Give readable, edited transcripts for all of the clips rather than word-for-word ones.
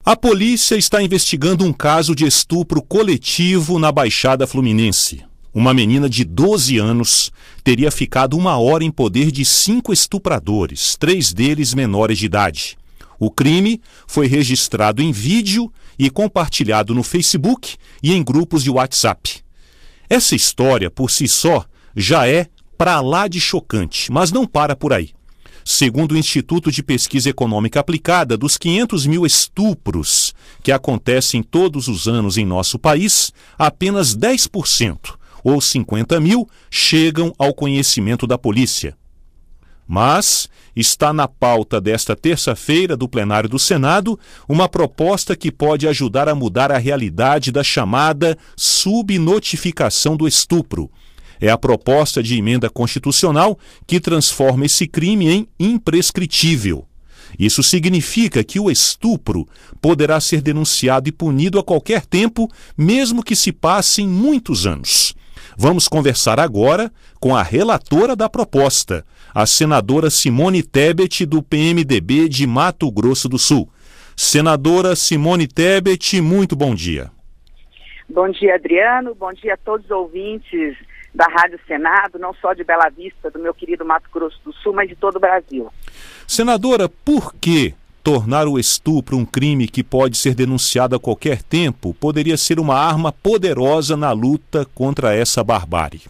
A polícia está investigando um caso de estupro coletivo na Baixada Fluminense. Uma menina de 12 anos teria ficado 1 hora em poder de 5 estupradores, 3 deles menores de idade. O crime foi registrado em vídeo e compartilhado no Facebook e em grupos de WhatsApp. Essa história, por si só, já é pra lá de chocante, mas não para por aí. Segundo o Instituto de Pesquisa Econômica Aplicada, dos 500 mil estupros que acontecem todos os anos em nosso país, apenas 10%, ou 50 mil, chegam ao conhecimento da polícia. Mas está na pauta desta terça-feira do plenário do Senado uma proposta que pode ajudar a mudar a realidade da chamada subnotificação do estupro. É a proposta de emenda constitucional que transforma esse crime em imprescritível. Isso significa que o estupro poderá ser denunciado e punido a qualquer tempo, mesmo que se passem muitos anos. Vamos conversar agora com a relatora da proposta, a senadora Simone Tebet, do PMDB de Mato Grosso do Sul. Senadora Simone Tebet, muito bom dia. Bom dia, Adriano. Bom dia a todos os ouvintes da Rádio Senado, não só de Bela Vista, do meu querido Mato Grosso do Sul, mas de todo o Brasil. Senadora, por que tornar o estupro um crime que pode ser denunciado a qualquer tempo poderia ser uma arma poderosa na luta contra essa barbárie?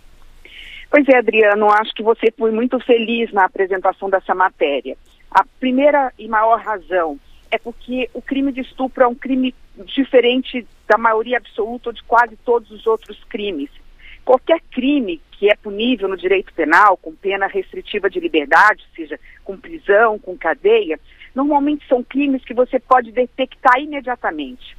Pois é, Adriano, acho que você foi muito feliz na apresentação dessa matéria. A primeira e maior razão é porque o crime de estupro é um crime diferente da maioria absoluta ou de quase todos os outros crimes. Qualquer crime que é punível no direito penal, com pena restritiva de liberdade, seja com prisão, com cadeia, normalmente são crimes que você pode detectar imediatamente.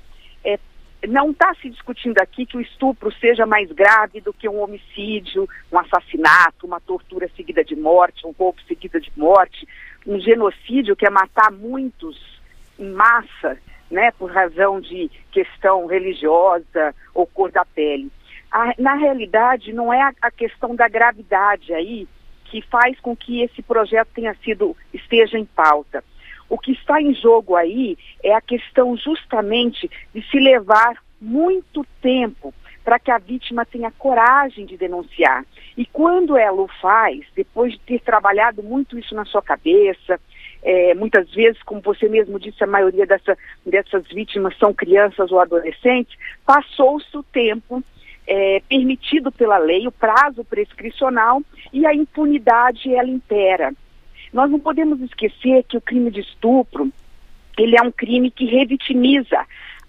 Não está se discutindo aqui que o estupro seja mais grave do que um homicídio, um assassinato, uma tortura seguida de morte, um roubo seguido de morte, um genocídio que é matar muitos em massa, né, por razão de questão religiosa ou cor da pele. Na realidade, não é a questão da gravidade aí que faz com que esse projeto esteja em pauta. O que está em jogo aí é a questão justamente de se levar muito tempo para que a vítima tenha coragem de denunciar. E quando ela o faz, depois de ter trabalhado muito isso na sua cabeça, muitas vezes, como você mesmo disse, a maioria dessas vítimas são crianças ou adolescentes, passou-se o tempo permitido pela lei, o prazo prescricional, e a impunidade ela impera. Nós não podemos esquecer que o crime de estupro, ele é um crime que revitimiza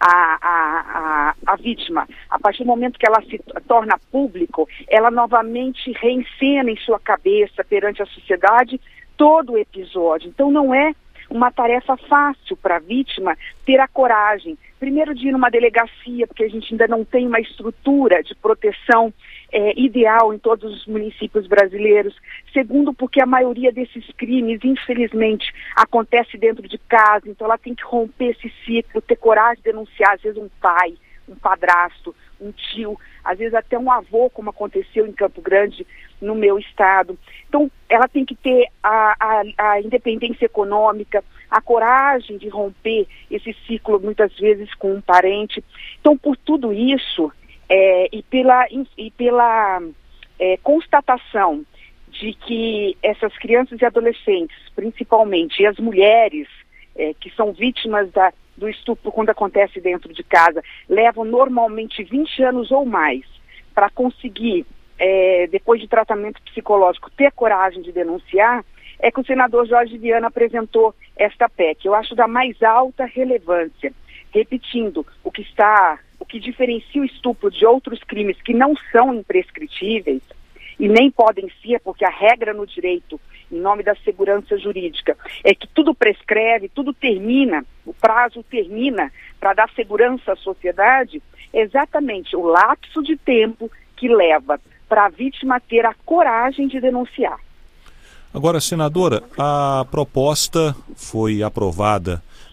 a vítima. A partir do momento que ela se torna público, ela novamente reencena em sua cabeça perante a sociedade todo o episódio. Então não é uma tarefa fácil para a vítima ter a coragem, primeiro, de ir numa delegacia, porque a gente ainda não tem uma estrutura de proteção ideal em todos os municípios brasileiros. Segundo, porque a maioria desses crimes, infelizmente, acontece dentro de casa, então ela tem que romper esse ciclo, ter coragem de denunciar, às vezes um pai, um padrasto, um tio, às vezes até um avô, como aconteceu em Campo Grande, no meu estado. Então, ela tem que ter a independência econômica, a coragem de romper esse ciclo, muitas vezes, com um parente. Então, por tudo isso, e pela constatação de que essas crianças e adolescentes, principalmente, e as mulheres que são vítimas do estupro quando acontece dentro de casa, levam normalmente 20 anos ou mais para conseguir, depois de tratamento psicológico, ter coragem de denunciar, é que o senador Jorge Viana apresentou esta PEC. Eu acho da mais alta relevância. Repetindo, o que diferencia o estupro de outros crimes que não são imprescritíveis, e nem podem ser, porque a regra no direito, em nome da segurança jurídica, é que tudo prescreve, tudo termina, o prazo termina para dar segurança à sociedade, é exatamente o lapso de tempo que leva para a vítima ter a coragem de denunciar. Agora, senadora, a proposta foi aprovada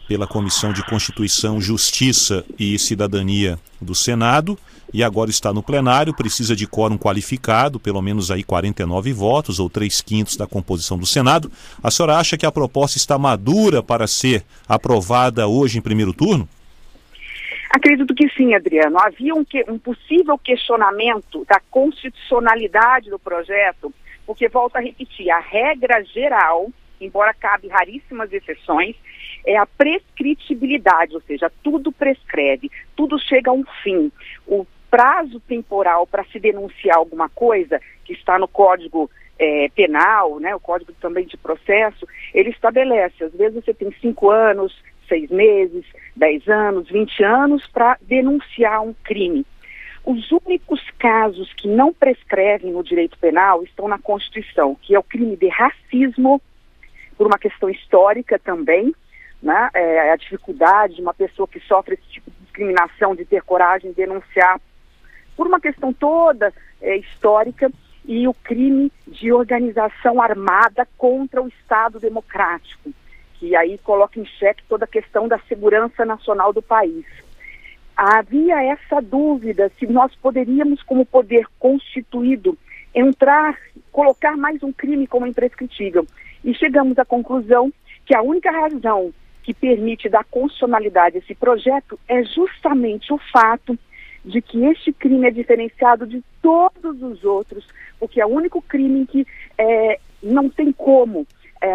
pela Comissão de Constituição, Justiça e Cidadania do Senado e agora está no plenário, precisa de quórum qualificado, pelo menos aí 49 votos ou 3/5 da composição do Senado. A senhora acha que a proposta está madura para ser aprovada hoje em primeiro turno? Acredito que sim, Adriano. Havia um possível questionamento da constitucionalidade do projeto, porque, volto a repetir, a regra geral, embora cabe raríssimas exceções, é a prescritibilidade, ou seja, tudo prescreve, tudo chega a um fim. O prazo temporal para se denunciar alguma coisa, que está no Código Penal, né, o Código também de Processo, ele estabelece, às vezes você tem 5 anos, 6 meses, 10 anos, 20 anos para denunciar um crime. Os únicos casos que não prescrevem no direito penal estão na Constituição, que é o crime de racismo, por uma questão histórica também, né? A dificuldade de uma pessoa que sofre esse tipo de discriminação de ter coragem de denunciar, por uma questão toda histórica, e o crime de organização armada contra o Estado democrático, que aí coloca em xeque toda a questão da segurança nacional do país. Havia essa dúvida se nós poderíamos, como poder constituído, colocar mais um crime como imprescritível. E chegamos à conclusão que a única razão que permite dar constitucionalidade a esse projeto é justamente o fato de que este crime é diferenciado de todos os outros, porque é o único crime em que não tem como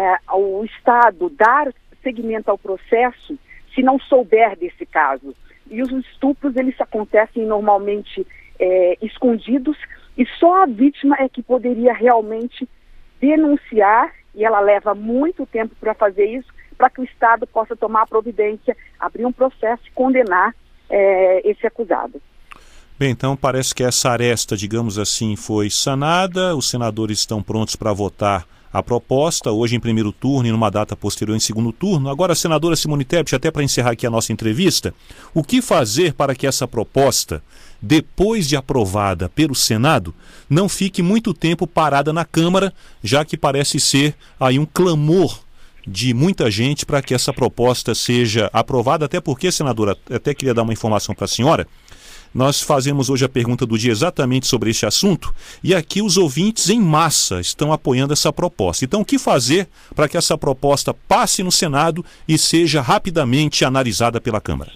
o Estado dar seguimento ao processo se não souber desse caso. E os estupros, eles acontecem normalmente escondidos, e só a vítima é que poderia realmente denunciar, e ela leva muito tempo para fazer isso, para que o Estado possa tomar a providência, abrir um processo e condenar esse acusado. Bem, então parece que essa aresta, digamos assim, foi sanada, os senadores estão prontos para votar a proposta, hoje em primeiro turno e numa data posterior em segundo turno. Agora, senadora Simone Tebet, até para encerrar aqui a nossa entrevista, o que fazer para que essa proposta, depois de aprovada pelo Senado, não fique muito tempo parada na Câmara, já que parece ser aí um clamor de muita gente para que essa proposta seja aprovada, até porque, senadora, até queria dar uma informação para a senhora. Nós fazemos hoje a pergunta do dia exatamente sobre este assunto e aqui os ouvintes em massa estão apoiando essa proposta. Então, o que fazer para que essa proposta passe no Senado e seja rapidamente analisada pela Câmara?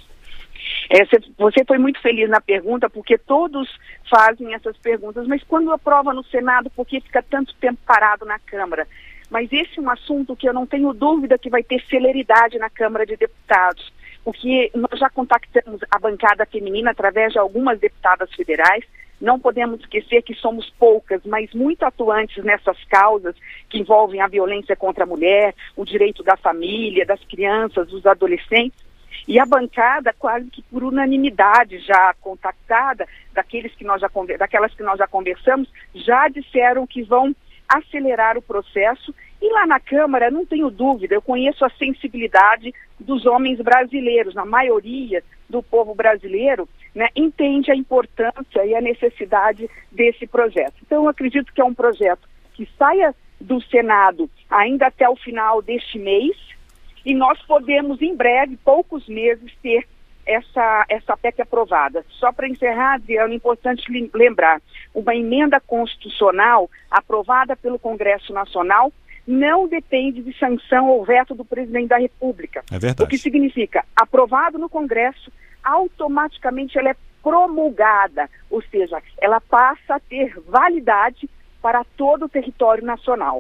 Você foi muito feliz na pergunta, porque todos fazem essas perguntas, mas quando aprova no Senado, por que fica tanto tempo parado na Câmara? Mas esse é um assunto que eu não tenho dúvida que vai ter celeridade na Câmara de Deputados, porque nós já contactamos a bancada feminina através de algumas deputadas federais. Não podemos esquecer que somos poucas, mas muito atuantes nessas causas que envolvem a violência contra a mulher, o direito da família, das crianças, dos adolescentes. E a bancada, quase que por unanimidade já contactada, daquelas que nós já conversamos, já disseram que vão acelerar o processo. E lá na Câmara, não tenho dúvida, eu conheço a sensibilidade dos homens brasileiros, na maioria do povo brasileiro, né, entende a importância e a necessidade desse projeto. Então, eu acredito que é um projeto que saia do Senado ainda até o final deste mês, e nós podemos, em breve, poucos meses, ter essa PEC aprovada. Só para encerrar, Adriano, é importante lembrar, uma emenda constitucional aprovada pelo Congresso Nacional não depende de sanção ou veto do presidente da República. É verdade. O que significa, aprovado no Congresso, automaticamente ela é promulgada, ou seja, ela passa a ter validade para todo o território nacional.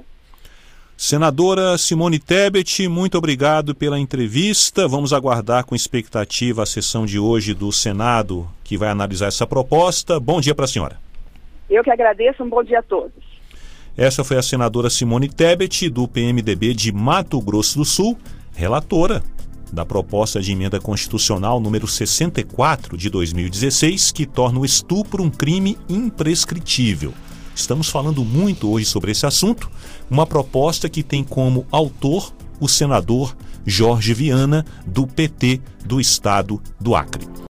Senadora Simone Tebet, muito obrigado pela entrevista. Vamos aguardar com expectativa a sessão de hoje do Senado, que vai analisar essa proposta. Bom dia para a senhora. Eu que agradeço, um bom dia a todos. Essa foi a senadora Simone Tebet, do PMDB de Mato Grosso do Sul, relatora da proposta de emenda constitucional número 64 de 2016, que torna o estupro um crime imprescritível. Estamos falando muito hoje sobre esse assunto, uma proposta que tem como autor o senador Jorge Viana, do PT do estado do Acre.